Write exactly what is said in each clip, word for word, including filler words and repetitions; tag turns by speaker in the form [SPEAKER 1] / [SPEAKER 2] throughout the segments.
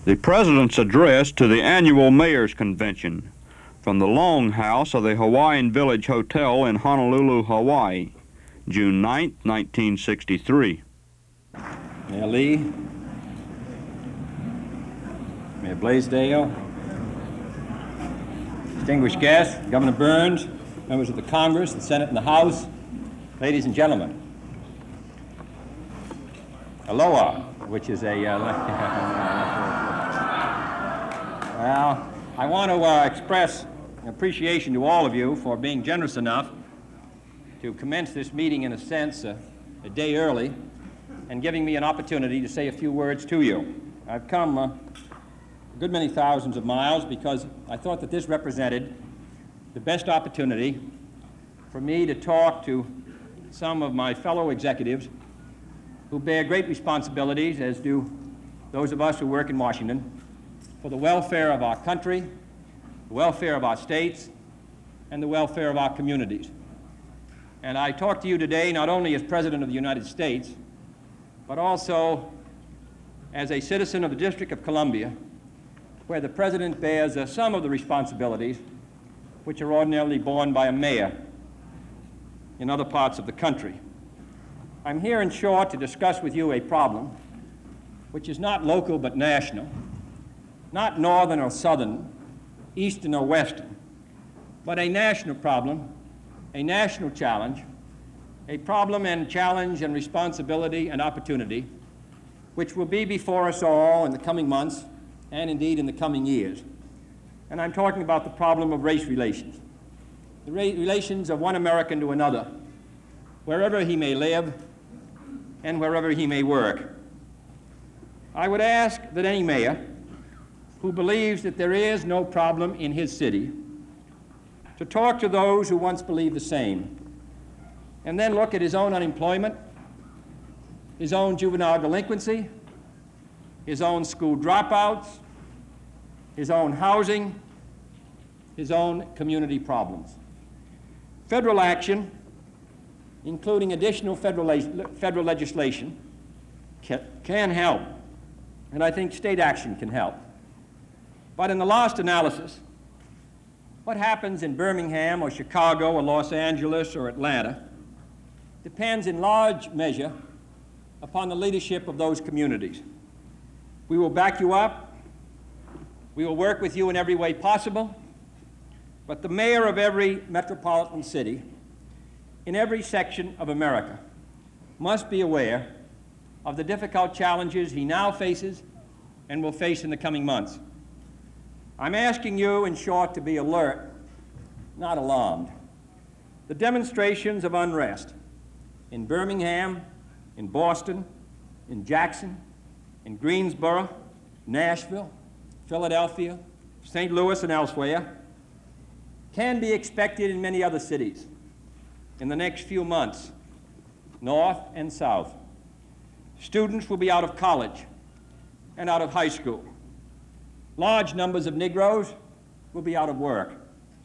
[SPEAKER 1] The President's Address to the Annual Mayor's Convention from the Longhouse of the Hawaiian Village Hotel in Honolulu, Hawaii, June ninth, nineteen sixty-three.
[SPEAKER 2] Mayor Lee, Mayor Blaisdell, distinguished guests, Governor Burns, members of the Congress, the Senate, and the House, ladies and gentlemen. Aloha, which is a... Uh, well, I want to uh, express appreciation to all of you for being generous enough to commence this meeting, in a sense, uh, a day early, and giving me an opportunity to say a few words to you. I've come uh, a good many thousands of miles because I thought that this represented the best opportunity for me to talk to some of my fellow executives who bear great responsibilities, as do those of us who work in Washington, for the welfare of our country, the welfare of our states, and the welfare of our communities. And I talk to you today not only as President of the United States, but also as a citizen of the District of Columbia, where the President bears uh, some of the responsibilities which are ordinarily borne by a mayor in other parts of the country. I'm here, in short, to discuss with you a problem which is not local but national, not northern or southern, eastern or western, but a national problem, a national challenge, a problem and challenge and responsibility and opportunity which will be before us all in the coming months and indeed in the coming years. And I'm talking about the problem of race relations, the ra- relations of one American to another, wherever he may live and wherever he may work. I would ask that any mayor who believes that there is no problem in his city to talk to those who once believed the same, and then look at his own unemployment, his own juvenile delinquency, his own school dropouts, his own housing, his own community problems. Federal action, including additional federal, le- federal legislation, can, can help, and I think state action can help. But in the last analysis, what happens in Birmingham or Chicago or Los Angeles or Atlanta depends in large measure upon the leadership of those communities. We will back you up. We will work with you in every way possible. But the mayor of every metropolitan city in every section of America must be aware of the difficult challenges he now faces and will face in the coming months. I'm asking you, in short, to be alert, not alarmed. The demonstrations of unrest in Birmingham, in Boston, in Jackson, in Greensboro, Nashville, Philadelphia, Saint Louis, and elsewhere can be expected in many other cities in the next few months, north and south. Students will be out of college and out of high school. Large numbers of Negroes will be out of work.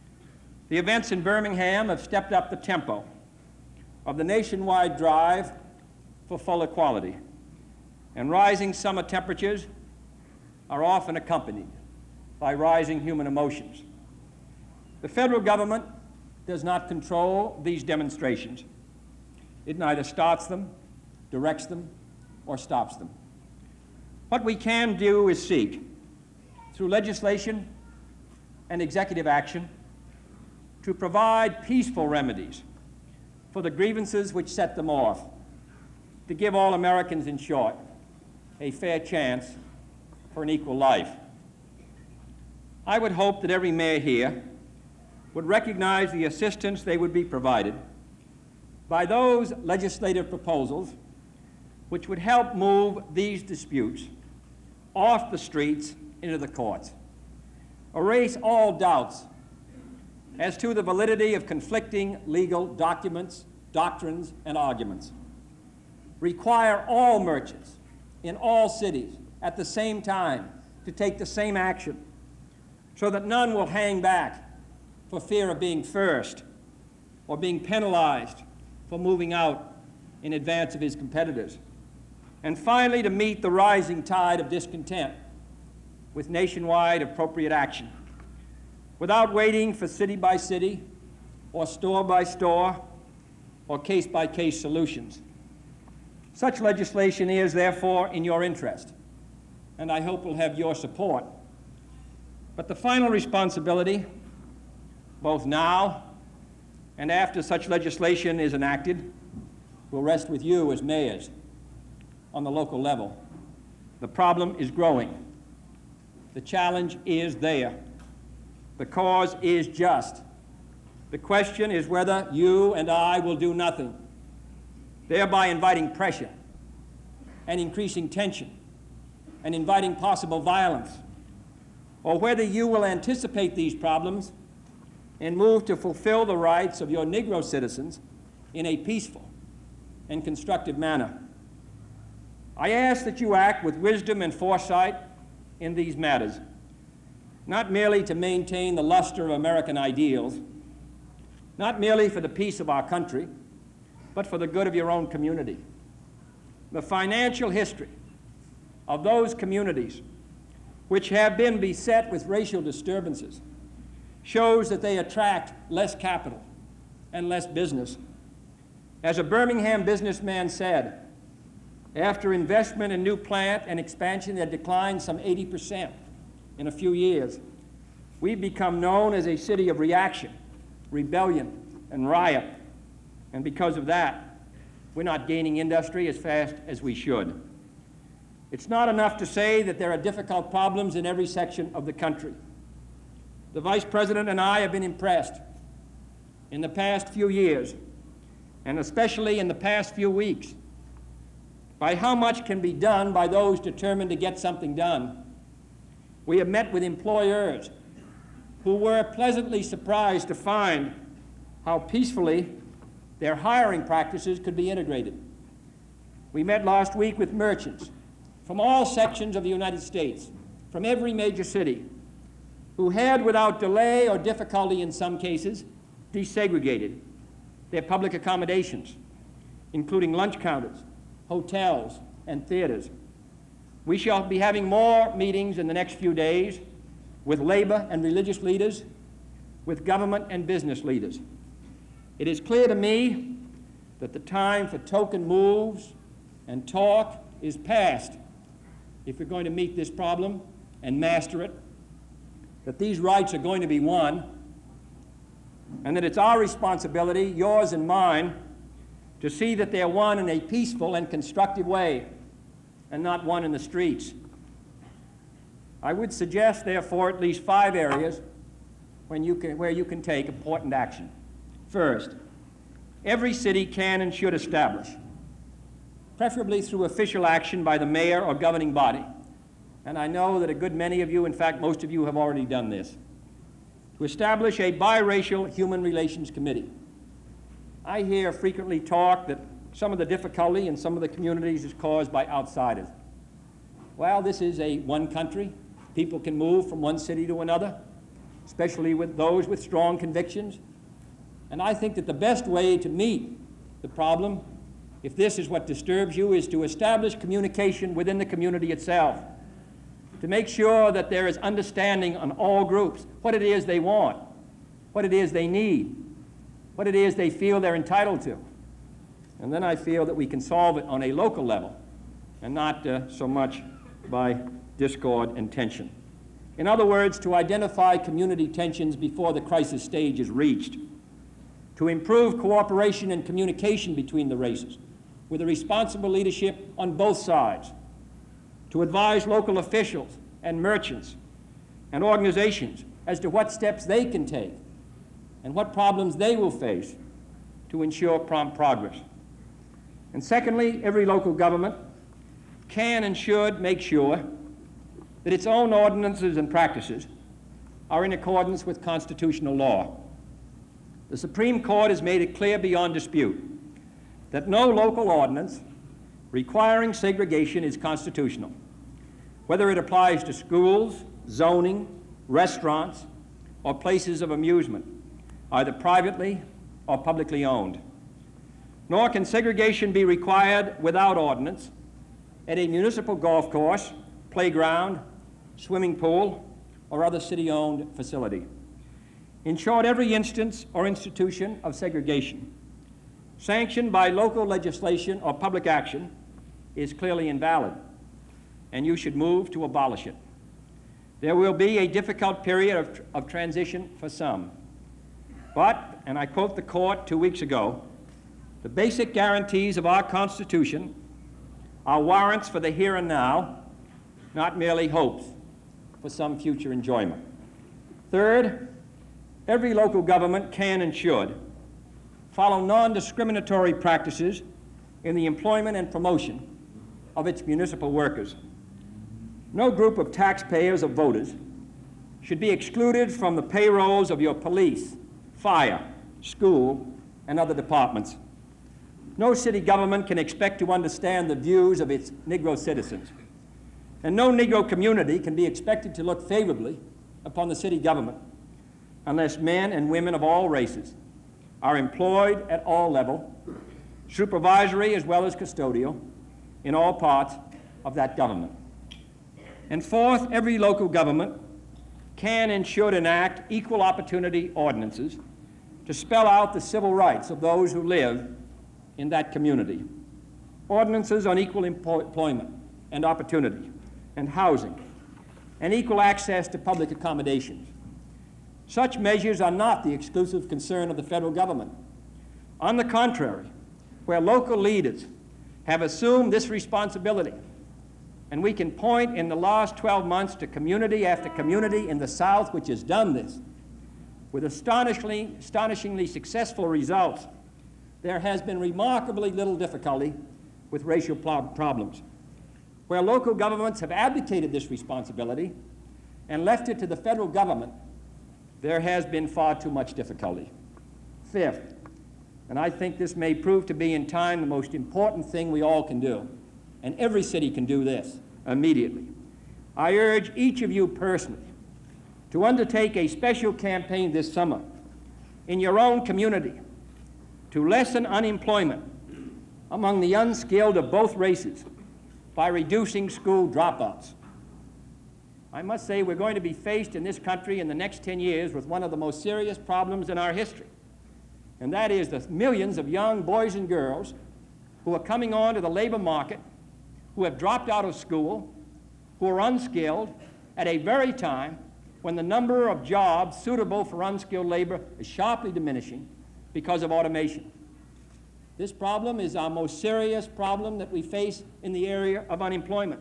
[SPEAKER 2] The events in Birmingham have stepped up the tempo of the nationwide drive for full equality, and rising summer temperatures are often accompanied by rising human emotions. The federal government does not control these demonstrations. It neither starts them, directs them, or stops them. What we can do is seek, through legislation and executive action, to provide peaceful remedies for the grievances which set them off, to give all Americans, in short, a fair chance for an equal life. I would hope that every mayor here would recognize the assistance they would be provided by those legislative proposals which would help move these disputes off the streets into the courts, erase all doubts as to the validity of conflicting legal documents, doctrines, and arguments, require all merchants in all cities at the same time to take the same action so that none will hang back for fear of being first or being penalized for moving out in advance of his competitors. And finally, to meet the rising tide of discontent with nationwide appropriate action, without waiting for city by city or store by store or case by case solutions. Such legislation is, therefore, in your interest, and I hope will have your support. But the final responsibility, both now and after such legislation is enacted, will rest with you as mayors on the local level. The problem is growing. The challenge is there. The cause is just. The question is whether you and I will do nothing, thereby inviting pressure and increasing tension and inviting possible violence, or whether you will anticipate these problems and move to fulfill the rights of your Negro citizens in a peaceful and constructive manner. I ask that you act with wisdom and foresight in these matters, not merely to maintain the luster of American ideals, not merely for the peace of our country, but for the good of your own community. The financial history of those communities which have been beset with racial disturbances shows that they attract less capital and less business. As a Birmingham businessman said, after investment in new plant and expansion had declined some eighty percent in a few years, we've become known as a city of reaction, rebellion, and riot. And because of that, we're not gaining industry as fast as we should. It's not enough to say that there are difficult problems in every section of the country. The Vice President and I have been impressed in the past few years, and especially in the past few weeks, by how much can be done by those determined to get something done. We have met with employers who were pleasantly surprised to find how peacefully their hiring practices could be integrated. We met last week with merchants from all sections of the United States, from every major city, who had, without delay or difficulty in some cases, desegregated their public accommodations, including lunch counters, hotels, and theaters. We shall be having more meetings in the next few days with labor and religious leaders, with government and business leaders. It is clear to me that the time for token moves and talk is past if we're going to meet this problem and master it, that these rights are going to be won, and that it's our responsibility, yours and mine, to see that they're won in a peaceful and constructive way and not won in the streets. I would suggest, therefore, at least five areas when you can, where you can take important action. First, every city can and should establish, preferably through official action by the mayor or governing body, and I know that a good many of you, in fact, most of you have already done this, to establish a biracial human relations committee. I hear frequently talk that some of the difficulty in some of the communities is caused by outsiders. Well, this is a one country. People can move from one city to another, especially with those with strong convictions. And I think that the best way to meet the problem, if this is what disturbs you, is to establish communication within the community itself, to make sure that there is understanding on all groups, what it is they want, what it is they need, what it is they feel they're entitled to. And then I feel that we can solve it on a local level and not uh, so much by discord and tension. In other words, to identify community tensions before the crisis stage is reached, to improve cooperation and communication between the races with a responsible leadership on both sides, to advise local officials and merchants and organizations as to what steps they can take and what problems they will face to ensure prompt progress. And secondly, every local government can and should make sure that its own ordinances and practices are in accordance with constitutional law. The Supreme Court has made it clear beyond dispute that no local ordinance requiring segregation is constitutional, whether it applies to schools, zoning, restaurants, or places of amusement, either privately or publicly owned. Nor can segregation be required without ordinance at a municipal golf course, playground, swimming pool, or other city-owned facility. In short, every instance or institution of segregation sanctioned by local legislation or public action is clearly invalid, and you should move to abolish it. There will be a difficult period of, of transition for some, but, and I quote the court two weeks ago, the basic guarantees of our Constitution are warrants for the here and now, not merely hopes for some future enjoyment. Third, every local government can and should follow non-discriminatory practices in the employment and promotion of its municipal workers. No group of taxpayers or voters should be excluded from the payrolls of your police, fire, school, and other departments. No city government can expect to understand the views of its Negro citizens, and no Negro community can be expected to look favorably upon the city government unless men and women of all races are employed at all levels, supervisory as well as custodial, in all parts of that government. And fourth, every local government can and should enact equal opportunity ordinances to spell out the civil rights of those who live in that community. Ordinances on equal employment and opportunity and housing and equal access to public accommodations. Such measures are not the exclusive concern of the federal government. On the contrary, where local leaders have assumed this responsibility, and we can point in the last twelve months to community after community in the South which has done this, with astonishingly, astonishingly successful results, there has been remarkably little difficulty with racial problems. Where local governments have abdicated this responsibility and left it to the federal government, there has been far too much difficulty. Fifth, and I think this may prove to be in time the most important thing we all can do, and every city can do this immediately. I urge each of you personally to undertake a special campaign this summer in your own community to lessen unemployment among the unskilled of both races by reducing school dropouts. I must say we're going to be faced in this country in the next ten years with one of the most serious problems in our history, and that is the millions of young boys and girls who are coming onto the labor market, who have dropped out of school, who are unskilled, at a very time when the number of jobs suitable for unskilled labor is sharply diminishing because of automation. This problem is our most serious problem that we face in the area of unemployment.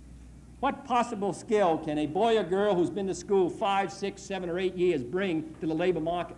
[SPEAKER 2] What possible skill can a boy or girl who's been to school five, six, seven, or eight years bring to the labor market?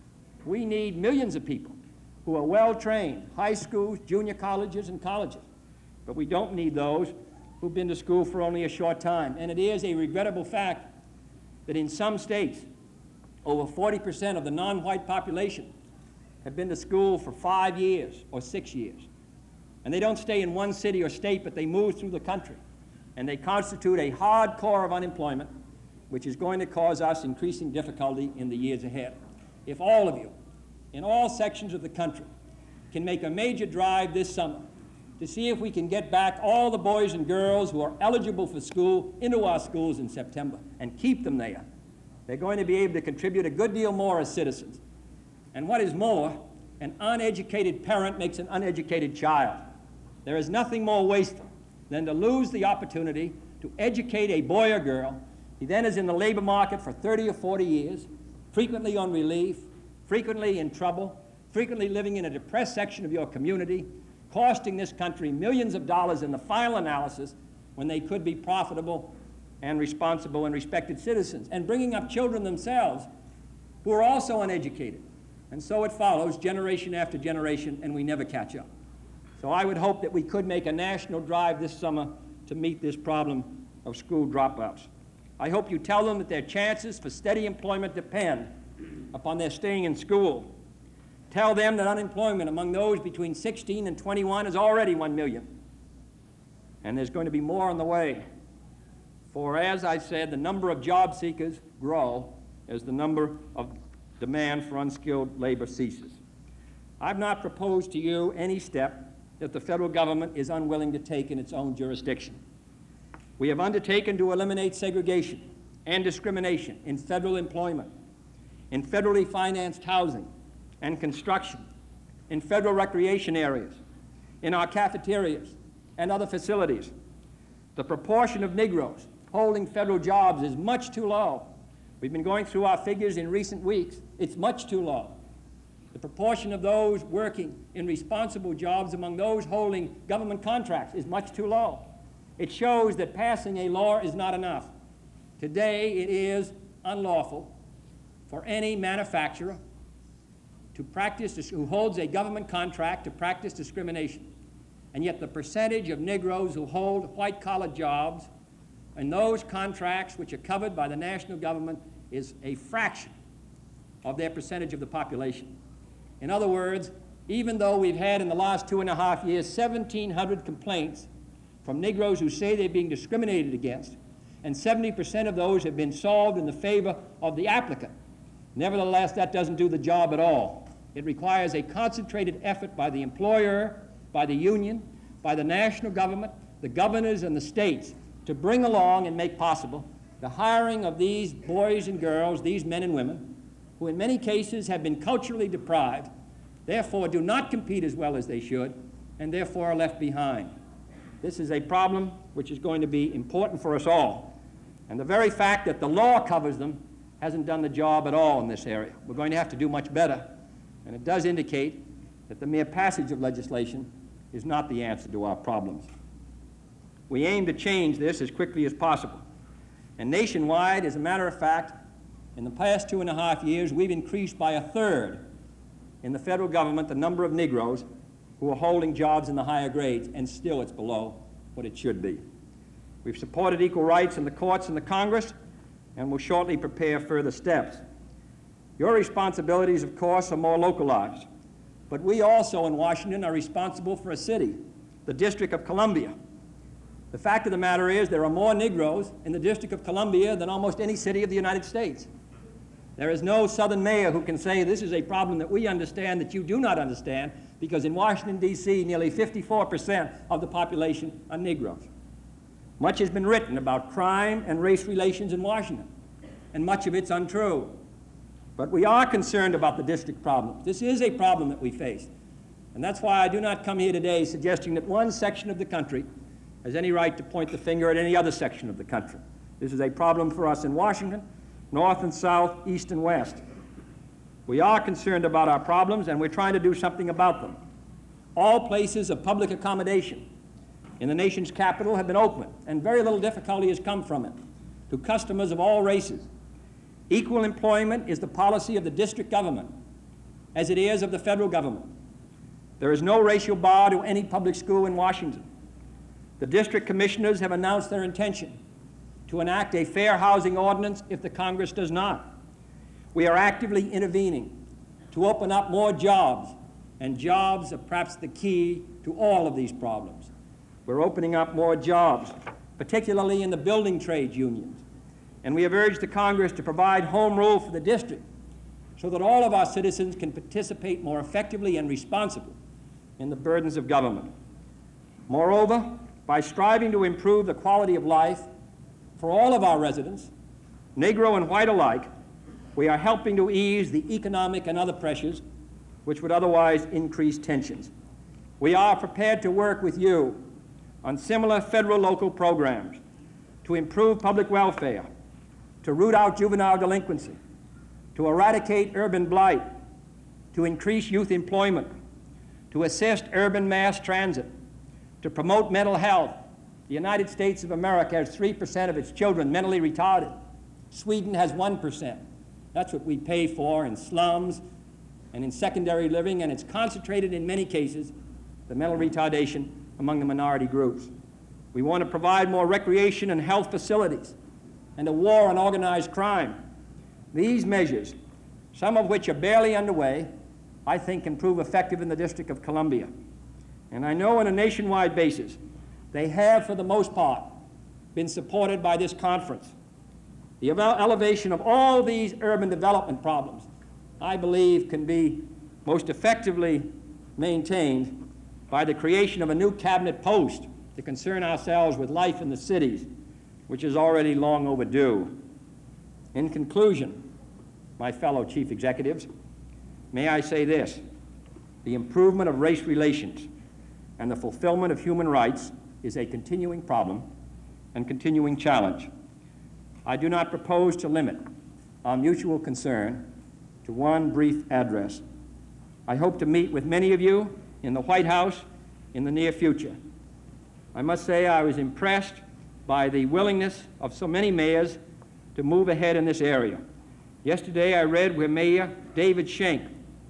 [SPEAKER 2] We need millions of people who are well-trained, high schools, junior colleges, and colleges. But we don't need those who've been to school for only a short time. And it is a regrettable fact that in some states, over forty percent of the non-white population have been to school for five years or six years. And they don't stay in one city or state, but they move through the country. And they constitute a hard core of unemployment, which is going to cause us increasing difficulty in the years ahead. If all of you, in all sections of the country, can make a major drive this summer to see if we can get back all the boys and girls who are eligible for school into our schools in September and keep them there, they're going to be able to contribute a good deal more as citizens. And what is more, an uneducated parent makes an uneducated child. There is nothing more wasteful than to lose the opportunity to educate a boy or girl. He then is in the labor market for thirty or forty years, frequently on relief, frequently in trouble, frequently living in a depressed section of your community, costing this country millions of dollars in the final analysis when they could be profitable and responsible and respected citizens, and bringing up children themselves who are also uneducated. And so it follows generation after generation, and we never catch up. So I would hope that we could make a national drive this summer to meet this problem of school dropouts. I hope you tell them that their chances for steady employment depend upon their staying in school. Tell them that unemployment among those between sixteen and twenty-one is already one million. And there's going to be more on the way. For as I said, the number of job seekers grow as the number of demand for unskilled labor ceases. I've not proposed to you any step that the federal government is unwilling to take in its own jurisdiction. We have undertaken to eliminate segregation and discrimination in federal employment, in federally financed housing and construction, in federal recreation areas, in our cafeterias and other facilities. The proportion of Negroes holding federal jobs is much too low. We've been going through our figures in recent weeks. It's much too low. The proportion of those working in responsible jobs among those holding government contracts is much too low. It shows that passing a law is not enough. Today, it is unlawful for any manufacturer to practice, who holds a government contract to practice discrimination. And yet the percentage of Negroes who hold white-collar jobs and those contracts which are covered by the national government is a fraction of their percentage of the population. In other words, even though we've had in the last two and a half years seventeen hundred complaints from Negroes who say they're being discriminated against, and seventy percent of those have been solved in the favor of the applicant, nevertheless, that doesn't do the job at all. It requires a concentrated effort by the employer, by the union, by the national government, the governors and the states to bring along and make possible the hiring of these boys and girls, these men and women, who in many cases have been culturally deprived, therefore do not compete as well as they should, and therefore are left behind. This is a problem which is going to be important for us all. And the very fact that the law covers them hasn't done the job at all in this area. We're going to have to do much better. And it does indicate that the mere passage of legislation is not the answer to our problems. We aim to change this as quickly as possible. And nationwide, as a matter of fact, in the past two and a half years, we've increased by a third in the federal government the number of Negroes who are holding jobs in the higher grades, and still it's below what it should be. We've supported equal rights in the courts and the Congress, and will shortly prepare further steps. Your responsibilities, of course, are more localized, but we also in Washington are responsible for a city, the District of Columbia. The fact of the matter is there are more Negroes in the District of Columbia than almost any city of the United States. There is no Southern mayor who can say this is a problem that we understand that you do not understand, because in Washington, D C, nearly fifty-four percent of the population are Negroes. Much has been written about crime and race relations in Washington, and much of it's untrue. But we are concerned about the district problems. This is a problem that we face. And that's why I do not come here today suggesting that one section of the country has any right to point the finger at any other section of the country. This is a problem for us in Washington, north and south, east and west. We are concerned about our problems, and we're trying to do something about them. All places of public accommodation in the nation's capital have been opened, and very little difficulty has come from it, to customers of all races. Equal employment is the policy of the district government, as it is of the federal government. There is no racial bar to any public school in Washington. The district commissioners have announced their intention to enact a fair housing ordinance if the Congress does not. We are actively intervening to open up more jobs, and jobs are perhaps the key to all of these problems. We're opening up more jobs, particularly in the building trades unions. And we have urged the Congress to provide home rule for the district so that all of our citizens can participate more effectively and responsibly in the burdens of government. Moreover, by striving to improve the quality of life for all of our residents, Negro and white alike, we are helping to ease the economic and other pressures which would otherwise increase tensions. We are prepared to work with you on similar federal local programs to improve public welfare, to root out juvenile delinquency, to eradicate urban blight, to increase youth employment, to assist urban mass transit, to promote mental health. The United States of America has three percent of its children mentally retarded. Sweden has one percent. That's what we pay for in slums and in secondary living, and it's concentrated in many cases, the mental retardation among the minority groups. We want to provide more recreation and health facilities and a war on organized crime. These measures, some of which are barely underway, I think can prove effective in the District of Columbia. And I know on a nationwide basis, they have, for the most part, been supported by this conference. The elevation of all these urban development problems, I believe, can be most effectively maintained by the creation of a new cabinet post to concern ourselves with life in the cities, which is already long overdue. In conclusion, my fellow chief executives, may I say this: the improvement of race relations and the fulfillment of human rights is a continuing problem and continuing challenge. I do not propose to limit our mutual concern to one brief address. I hope to meet with many of you in the White House in the near future. I must say I was impressed by the willingness of so many mayors to move ahead in this area. Yesterday I read where Mayor David Schenck,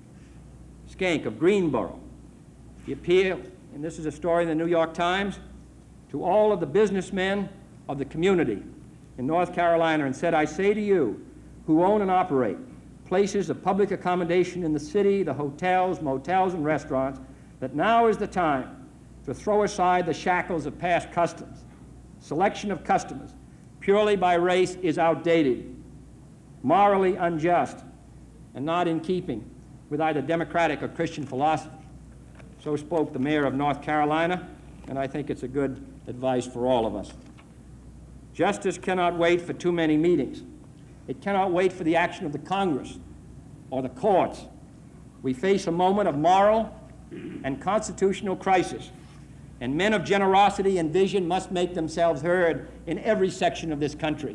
[SPEAKER 2] Skank of Greenboro, he appealed, and this is a story in the New York Times, to all of the businessmen of the community in North Carolina and said, I say to you who own and operate places of public accommodation in the city, the hotels, motels, and restaurants, that now is the time to throw aside the shackles of past customs. Selection of customers purely by race is outdated, morally unjust, and not in keeping with either democratic or Christian philosophy. So spoke the mayor of North Carolina, and I think it's a good advice for all of us. Justice cannot wait for too many meetings. It cannot wait for the action of the Congress or the courts. We face a moment of moral and constitutional crisis, and men of generosity and vision must make themselves heard in every section of this country.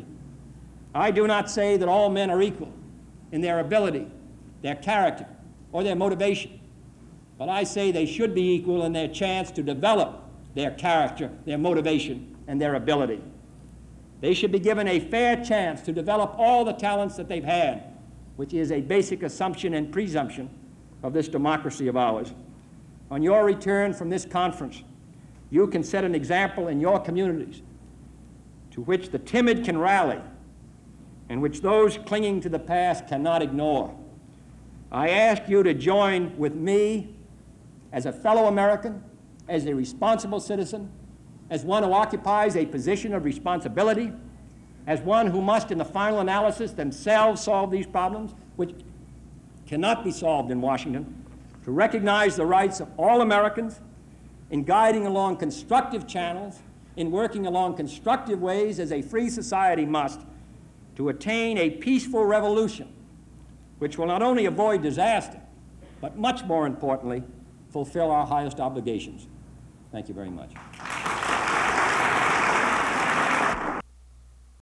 [SPEAKER 2] I do not say that all men are equal in their ability, their character, or their motivation, but I say they should be equal in their chance to develop their character, their motivation, and their ability. They should be given a fair chance to develop all the talents that they've had, which is a basic assumption and presumption of this democracy of ours. On your return from this conference, you can set an example in your communities to which the timid can rally and which those clinging to the past cannot ignore. I ask you to join with me as a fellow American, as a responsible citizen, as one who occupies a position of responsibility, as one who must, in the final analysis, themselves solve these problems, which cannot be solved in Washington, to recognize the rights of all Americans in guiding along constructive channels, in working along constructive ways as a free society must, to attain a peaceful revolution which will not only avoid disaster, but much more importantly, fulfill our highest obligations. Thank you very much.